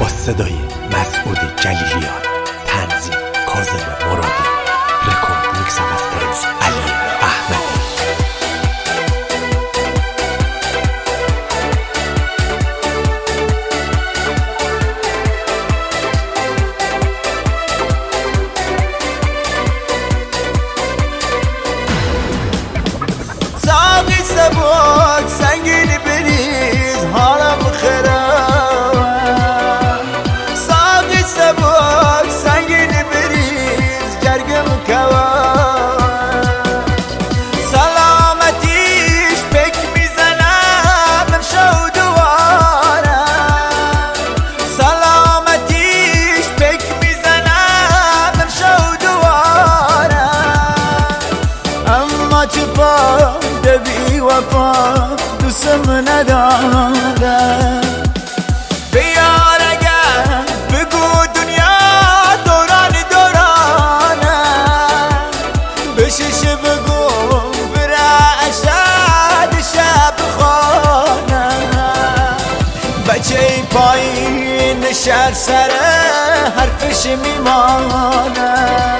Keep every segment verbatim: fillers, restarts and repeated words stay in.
با صدای مسعود جلیلیان، تنظیم کاظم مرادی، رکورد میکس و مسترینگ علی احمدی. ساقی سبک سنگین بریز حالم خراب، ساقی سبک سنگین بریز جرگم کواب، سلامتیش پک میزنم امشو دوارم، سلامتیش پک میزنم امشو دوارم، اما چه پا بی وفا دوستم ندارم. بیار اگر بگو دنیا دوران دورانه، بشش بگو بره اشد شب خانه، بچه پایین شهر سره حرفش میمانه،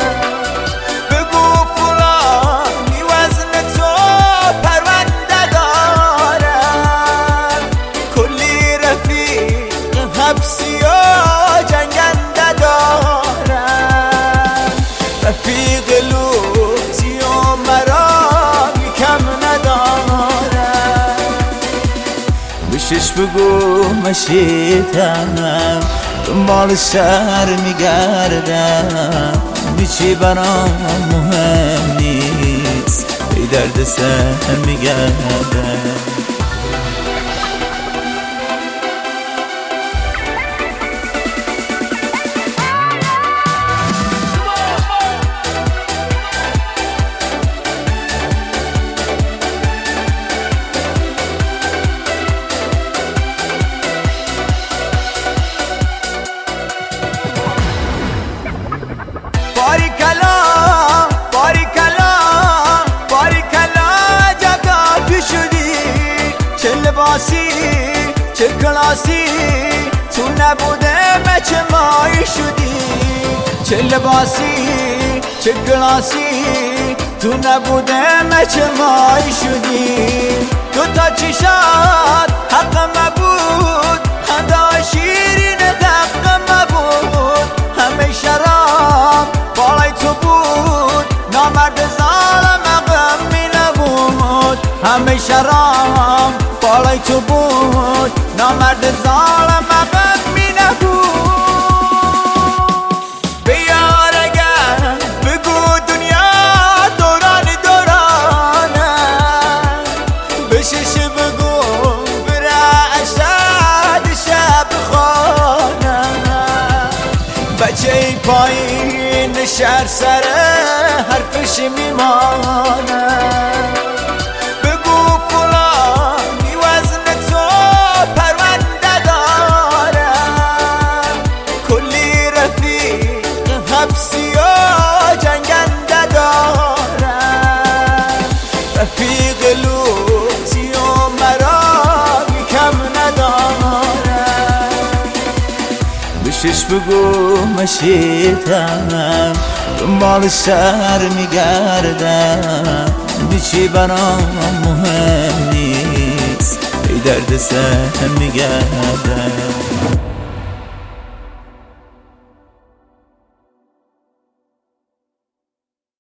حبسیا جنگنده دارن، رفیق لوزی و مرا کم ندارن، بشش بگو مشیتم دنبال شهر میگردم، بیچی برام مهم نیست ای درد سر میگردم. باریکلا باریکلا باریکلا جگافی شدی، چه لباسی چه کلاسی تو نبوده مچه مایی شدی، چه لباسی چه کلاسی تو نبوده مچه مایی شدی، دو تا چشات حق مبود خدا شیرین حق مبود، همه شراب بالای تو بود نامرد ظالم عقم می نبود، همه شراب بالای تو بود نامرد ظالم عقم می نبود. بیار اگر بگو دنیا دوران دورانه، بشش بگو بره اشد شب خانه، بچه پایین شهر سره حرفش میمانه، بگو فلانی وزن تو پرونده دارم، کلی رفیق حبسیا جنگنده دارم، رفیق لوزی و مرا کم ندارم، بشش بگو مشیتم دنبال شهر میگردم، بیچی برام مهم نیست ای درد سر میگردم.